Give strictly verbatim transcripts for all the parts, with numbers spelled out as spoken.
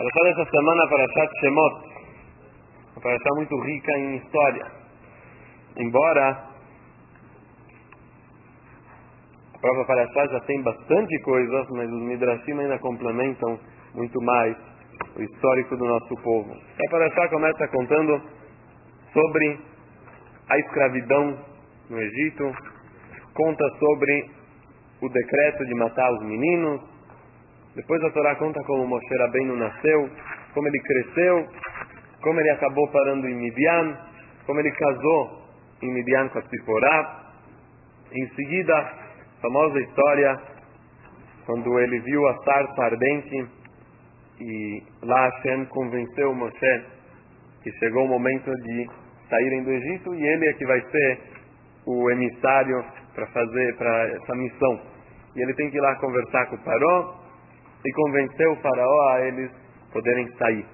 Parashá dessa semana, Parashat Shemot, uma parashá muito rica em história. Embora a própria parashá já tem bastante coisas, mas os Midrashim ainda complementam muito mais o histórico do nosso povo. A parashá começa contando sobre a escravidão no Egito, conta sobre o decreto de matar os meninos. Depois a Torá conta como Moshe Rabbeinu nasceu, como ele cresceu, como ele acabou parando em Midian, como ele casou em Midian com a Tziporá. Em seguida, a famosa história quando ele viu a sarça ardente e lá Hashem convenceu Moshe que chegou o momento de saírem do Egito e ele é que vai ser o emissário para fazer para essa missão. E ele tem que ir lá conversar com o Paró e convencer o faraó a eles poderem sair.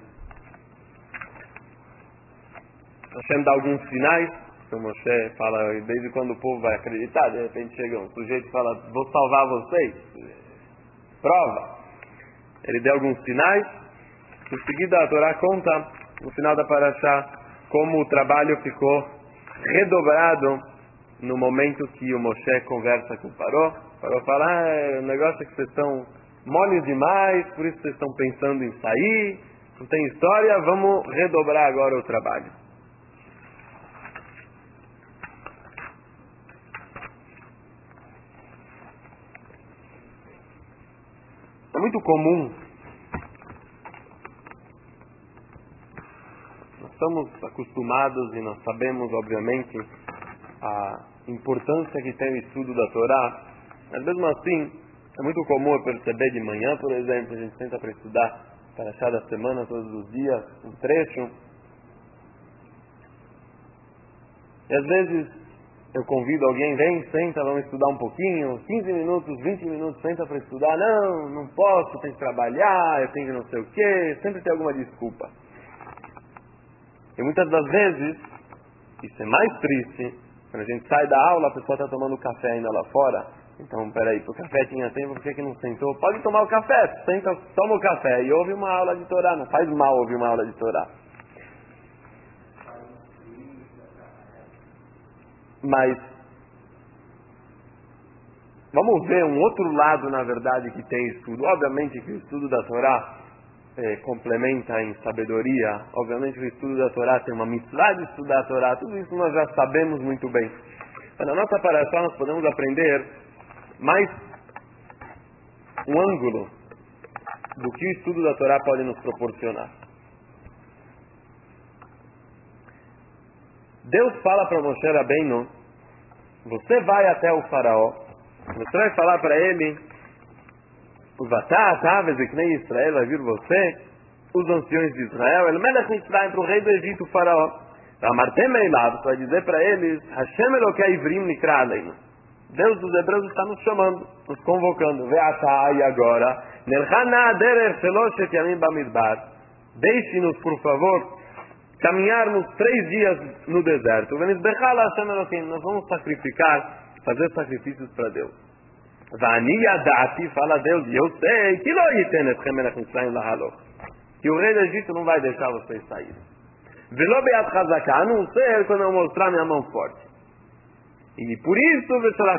Hashem dá alguns sinais, que o Moshe fala, desde quando o povo vai acreditar, de repente chega um sujeito e fala, vou salvar vocês, prova. Ele deu alguns sinais, em seguida a Torá conta, no final da Parashá, como o trabalho ficou redobrado no momento que o Moshe conversa com o Paró. O Paró fala, ah, o negócio é que vocês estão moles demais, por isso vocês estão pensando em sair, não tem história, vamos redobrar agora o trabalho. É muito comum, nós estamos acostumados e nós sabemos, obviamente, a importância que tem o estudo da Torá, mas mesmo assim, é muito comum eu perceber de manhã, por exemplo, a gente senta para estudar Parashá da semana todos os dias, um trecho. E às vezes eu convido alguém, vem, senta, vamos estudar um pouquinho, quinze minutos, vinte minutos, senta para estudar. Não, não posso, tenho que trabalhar, eu tenho que não sei o quê, sempre tem alguma desculpa. E muitas das vezes, isso é mais triste, quando a gente sai da aula, a pessoa está tomando café ainda lá fora. Então, peraí, o café tinha tempo, por que que não sentou? Pode tomar o café, senta, toma o café e ouve uma aula de Torá. Não faz mal ouvir uma aula de Torá. Mas, vamos ver um outro lado, na verdade, que tem estudo. Obviamente que o estudo da Torá é, complementa em sabedoria. Obviamente que o estudo da Torá tem uma mitzvah de estudar a Torá. Tudo isso nós já sabemos muito bem. Mas na nossa parashá nós podemos aprender mais um ângulo do que o estudo da Torá pode nos proporcionar. Deus fala para Moshe Rabbeinu, você vai até o faraó, você vai falar para ele, o Vatá, Taves e Knei Israel, vai vir você, os anciões de Israel, ele Melech Mitzrayim, para o rei do Egito, o faraó. Amartem Meilad, você vai dizer para eles, Hashem Elokei Ivrim Nikra Aleinu. Deus dos Hebreus está nos chamando, nos convocando. Ve'atá, e agora, Nelchana Derech Sheloshet Yamim Bamidbar. Deixe-nos, por favor, caminharmos três dias no deserto. Venizbechal Hashem Elokim. Nós vamos sacrificar, fazer sacrifícios para Deus. Va'ani Yadati, fala Deus, e eu sei, que lo yiten etchem Melech Mitzrayim lahaloch. Que o rei do Egito não vai deixar vocês saírem. Velo be'at chazaka, a não ser quando eu mostrar minha mão forte. E por isso,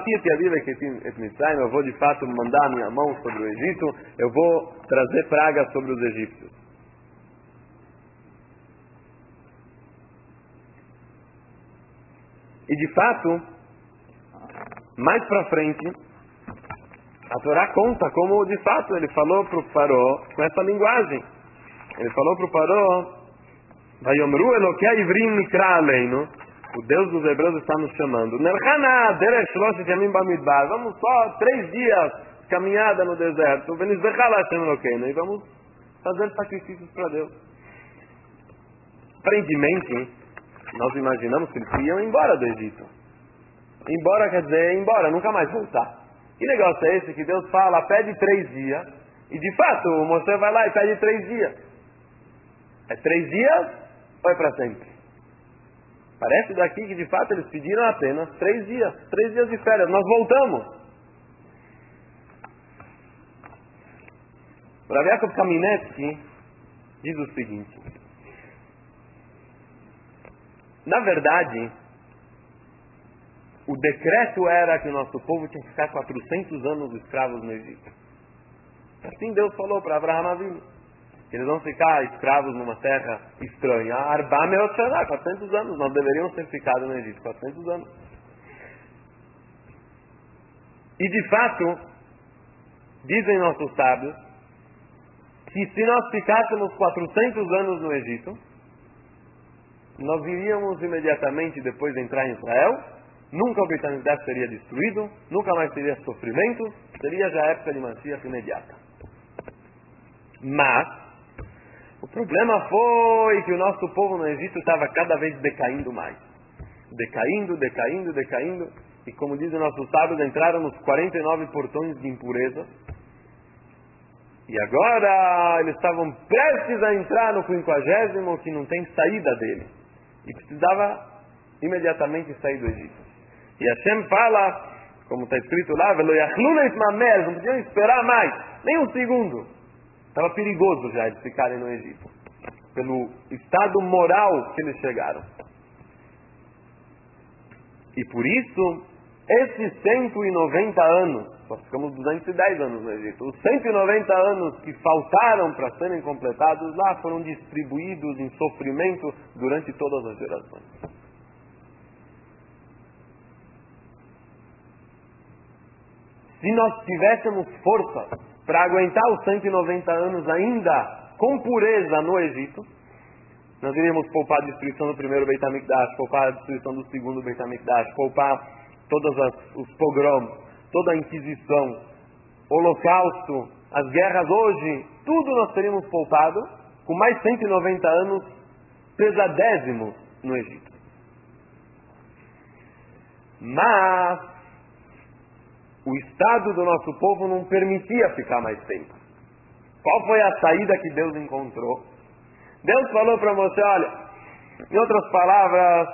eu vou de fato mandar minha mão sobre o Egito, eu vou trazer praga sobre os egípcios. E de fato, mais para frente, a Torá conta como de fato ele falou para o faraó com essa linguagem. Ele falou para o faraó, Vayomru Elokei Ivrim Nikra Aleinu. O Deus dos Hebreus está nos chamando. Nelchana Derech Shloshet Yamim Bamidbar. Vamos só três dias caminhada no deserto. Venizbechal Hashem Elokeinu. E vamos fazer sacrifícios para Deus. Aparentemente, nós imaginamos que eles iam embora do Egito. Embora quer dizer embora, nunca mais voltar. Que negócio é esse que Deus fala, pede três dias. E de fato, o Moshe vai lá e pede três dias. É três dias ou é para sempre? Parece daqui que de fato eles pediram apenas três dias. Três dias de férias. Nós voltamos. Rav Yaakov Kamenetsky, diz o seguinte: na verdade, o decreto era que o nosso povo tinha que ficar quatrocentos anos escravos no Egito. Assim Deus falou para Abraham Avinu, que eles vão ficar escravos numa terra estranha. Arba Meot Shana, quatrocentos anos, nós deveríamos ter ficado no Egito, quatrocentos anos. E de fato, dizem nossos sábios, que se nós ficássemos quatrocentos anos no Egito, nós iríamos imediatamente depois de entrar em Israel, nunca o Beit HaMikdash seria destruído, nunca mais teria sofrimento, seria já a época de Mashiach imediata. Mas, o problema foi que o nosso povo no Egito estava cada vez decaindo mais. Decaindo, decaindo, decaindo, e como dizem nossos sábios, entraram nos quarenta e nove portões de impureza, e agora eles estavam prestes a entrar no quinquagésimo, que não tem saída dele, e precisava imediatamente sair do Egito. E Hashem fala, como está escrito lá, não podiam esperar mais, nem um segundo. Estava perigoso já eles ficarem no Egito, pelo estado moral que eles chegaram. E por isso, esses cento e noventa anos, nós ficamos duzentos e dez anos no Egito, os cento e noventa anos que faltaram para serem completados lá foram distribuídos em sofrimento durante todas as gerações. Se nós tivéssemos força para aguentar os cento e noventa anos ainda com pureza no Egito, nós iríamos poupar a destruição do primeiro Beit HaMikdash, poupar a destruição do segundo Beit HaMikdash, poupar todos as, os pogroms, toda a Inquisição, Holocausto, as guerras hoje, tudo nós teríamos poupado com mais cento e noventa anos pesadésimos no Egito. Mas o estado do nosso povo não permitia ficar mais tempo. Qual foi a saída que Deus encontrou? Deus falou para você, olha, em outras palavras,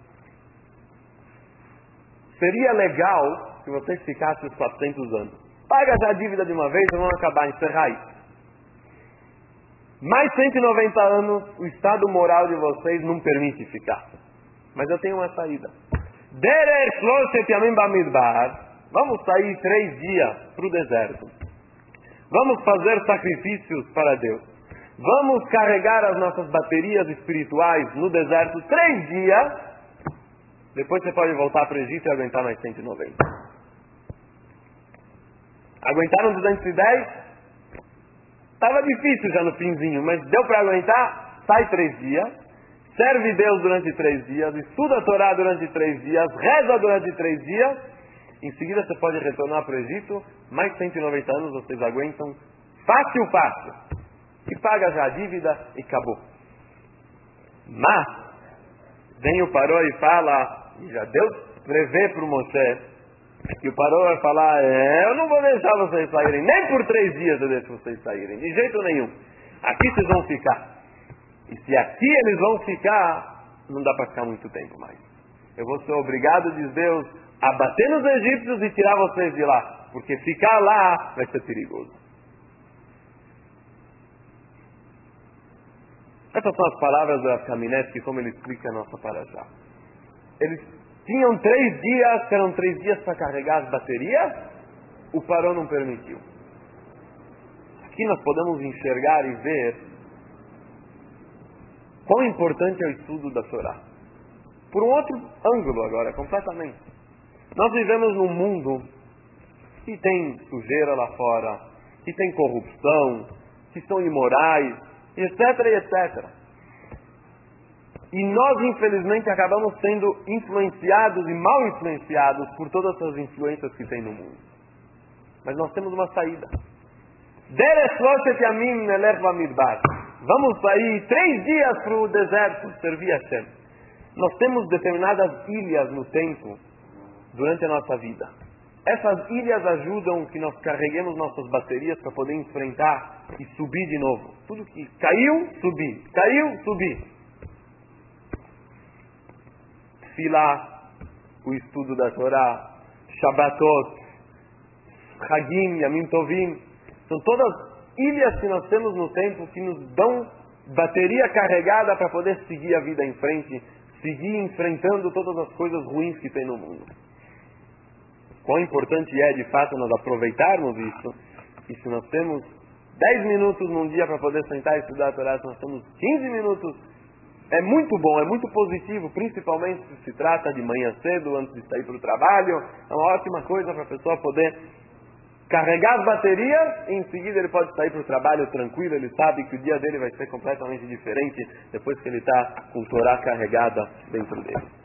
seria legal se você ficasse os quatrocentos anos. Paga já a dívida de uma vez e vamos acabar, encerrar isso. Mais cento e noventa anos, o estado moral de vocês não permite ficar. Mas eu tenho uma saída. Derech Shloshet Yamim Bamidbar. Vamos sair três dias para o deserto. Vamos fazer sacrifícios para Deus. Vamos carregar as nossas baterias espirituais no deserto três dias. Depois você pode voltar para o Egito e aguentar mais cento e noventa. Aguentaram duzentos e dez? Estava difícil já no finzinho, mas deu para aguentar? Sai três dias. Serve Deus durante três dias. Estuda a Torá durante três dias. Reza durante três dias. Em seguida você pode retornar para o Egito, mais cento e noventa anos vocês aguentam, fácil, fácil. E paga já a dívida e acabou. Mas, vem o Paró e fala, e já Deus prevê para o Moshe, que o Paró vai falar, é, eu não vou deixar vocês saírem, nem por três dias eu deixo vocês saírem, de jeito nenhum. Aqui vocês vão ficar. E se aqui eles vão ficar, não dá para ficar muito tempo mais. Eu vou ser obrigado, diz Deus, a bater nos egípcios e tirar vocês de lá, porque ficar lá vai ser perigoso. Essas são as palavras da Kamenetsky, como ele explica a nossa paraxá. Eles tinham três dias, que eram três dias para carregar as baterias, o Paró não permitiu. Aqui nós podemos enxergar e ver quão importante é o estudo da Torá. Por um outro ângulo agora, completamente. Nós vivemos num mundo que tem sujeira lá fora, que tem corrupção, que são imorais, etc, etcétera. E nós, infelizmente, acabamos sendo influenciados e mal influenciados por todas essas influências que tem no mundo. Mas nós temos uma saída. Vamos sair três dias para o deserto, servir a Hashem. Nós temos determinadas ilhas no tempo durante a nossa vida. Essas ilhas ajudam que nós carreguemos nossas baterias para poder enfrentar e subir de novo. Tudo que caiu, subir. Caiu, subir. Tefilá, o estudo da Torá, Shabbatot, Hagim, Yamim Tovim, são todas ilhas que nós temos no tempo que nos dão bateria carregada para poder seguir a vida em frente, seguir enfrentando todas as coisas ruins que tem no mundo. Quão importante é, de fato, nós aproveitarmos isso. E se nós temos dez minutos num dia para poder sentar e estudar a Torá, se nós temos quinze minutos, é muito bom, é muito positivo, principalmente se se trata de manhã cedo, antes de sair para o trabalho. É uma ótima coisa para a pessoa poder carregar as baterias e em seguida ele pode sair para o trabalho tranquilo. Ele sabe que o dia dele vai ser completamente diferente depois que ele está com a Torá carregada dentro dele.